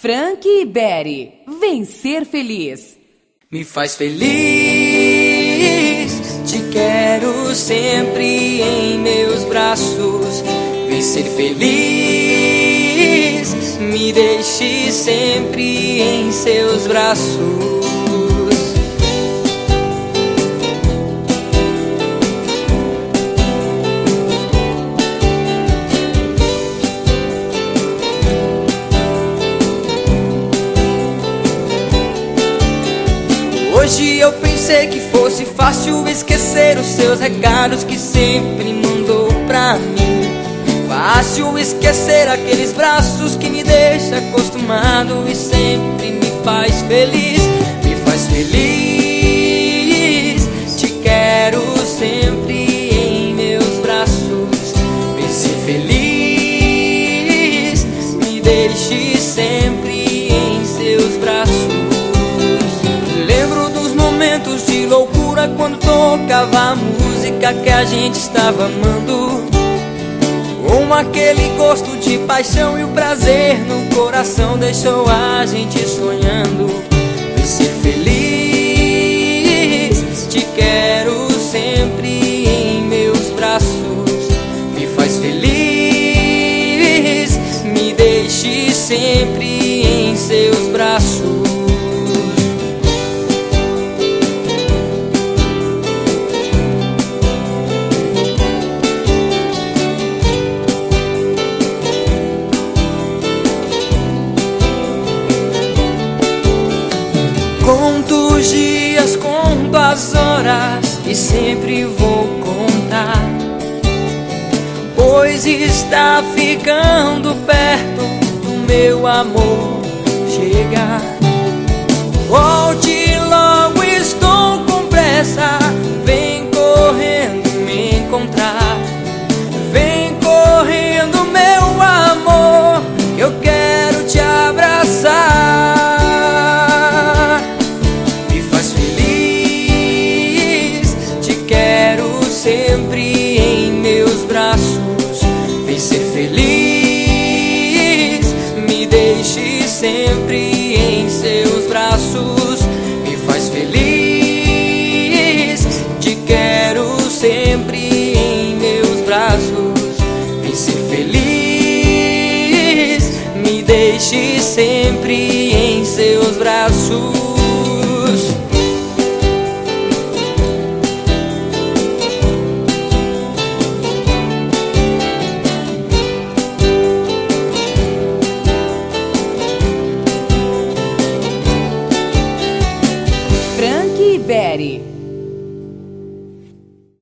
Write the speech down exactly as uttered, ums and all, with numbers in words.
Frank e Berry, vem ser feliz. Me faz feliz, te quero sempre em meus braços. Vem ser feliz, me deixe sempre em seus braços. Hoje eu pensei que fosse fácil esquecer os seus recados que sempre mandou pra mim. Fácil esquecer aqueles braços que me deixa acostumado e sempre me faz feliz. Me faz feliz, te quero sempre em meus braços. Vem ser feliz, me deixe sempre em seus braços. De loucura quando tocava a música que a gente estava amando, com aquele gosto de paixão e o prazer no coração deixou a gente sonhando. Vem ser feliz, te quero sempre em meus braços. Me faz feliz, me deixe sempre em seus braços. Conto os dias, conto as horas e sempre vou contar, pois está ficando perto do meu amor chegar. Volte logo, estou com pressa, vem correndo me encontrar. Vem correndo, meu amor, eu quero te abraçar. Sempre em meus braços, vem ser feliz, me deixe sempre em seus braços. Me faz feliz, te quero sempre em meus braços. Vem ser feliz, me deixe sempre em seus braços. Frank e Berry.